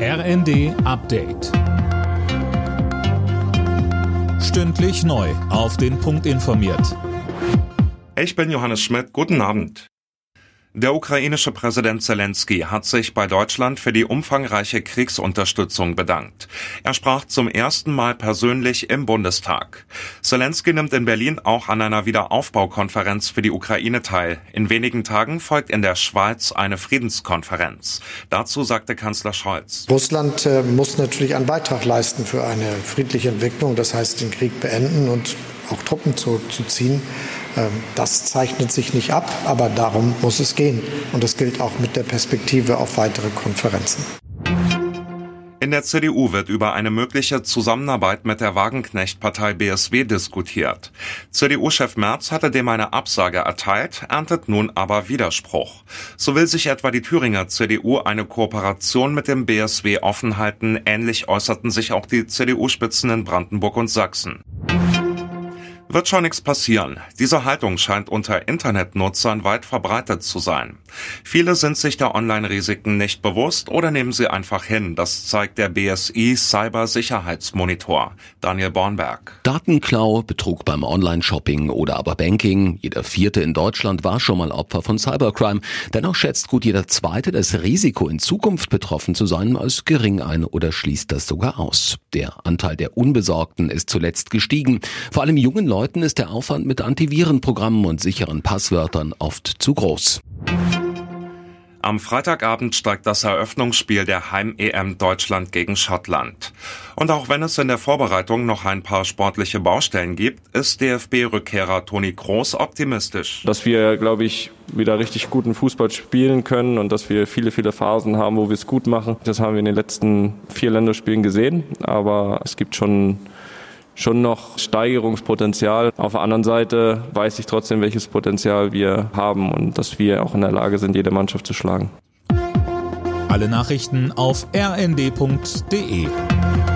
RND Update. Stündlich neu auf den Punkt informiert. Ich bin Johannes Schmidt. Guten Abend. Der ukrainische Präsident Zelensky hat sich bei Deutschland für die umfangreiche Kriegsunterstützung bedankt. Er sprach zum ersten Mal persönlich im Bundestag. Zelensky nimmt in Berlin auch an einer Wiederaufbaukonferenz für die Ukraine teil. In wenigen Tagen folgt in der Schweiz eine Friedenskonferenz. Dazu sagte Kanzler Scholz: Russland muss natürlich einen Beitrag leisten für eine friedliche Entwicklung, das heißt den Krieg beenden und auch Truppen zurückzuziehen. Das zeichnet sich nicht ab, aber darum muss es gehen. Und das gilt auch mit der Perspektive auf weitere Konferenzen. In der CDU wird über eine mögliche Zusammenarbeit mit der Wagenknecht-Partei BSW diskutiert. CDU-Chef Merz hatte dem eine Absage erteilt, erntet nun aber Widerspruch. So will sich etwa die Thüringer CDU eine Kooperation mit dem BSW offen halten. Ähnlich äußerten sich auch die CDU-Spitzen in Brandenburg und Sachsen. Wird schon nichts passieren. Diese Haltung scheint unter Internetnutzern weit verbreitet zu sein. Viele sind sich der Online-Risiken nicht bewusst oder nehmen sie einfach hin. Das zeigt der BSI Cybersicherheitsmonitor. Daniel Bornberg. Datenklau, Betrug beim Online-Shopping oder aber Banking. Jeder Vierte in Deutschland war schon mal Opfer von Cybercrime. Dennoch schätzt gut jeder Zweite das Risiko, in Zukunft betroffen zu sein, als gering ein oder schließt das sogar aus. Der Anteil der Unbesorgten ist zuletzt gestiegen. Vor allem jungen Leuten ist der Aufwand mit Antivirenprogrammen und sicheren Passwörtern oft zu groß. Am Freitagabend steigt das Eröffnungsspiel der Heim-EM Deutschland gegen Schottland. Und auch wenn es in der Vorbereitung noch ein paar sportliche Baustellen gibt, ist DFB-Rückkehrer Toni Kroos optimistisch. Dass wir, glaube ich, wieder richtig guten Fußball spielen können und dass wir viele Phasen haben, wo wir es gut machen. Das haben wir in den letzten 4 Länderspielen gesehen, aber es gibt schon noch Steigerungspotenzial. Auf der anderen Seite weiß ich trotzdem, welches Potenzial wir haben und dass wir auch in der Lage sind, jede Mannschaft zu schlagen. Alle Nachrichten auf rnd.de.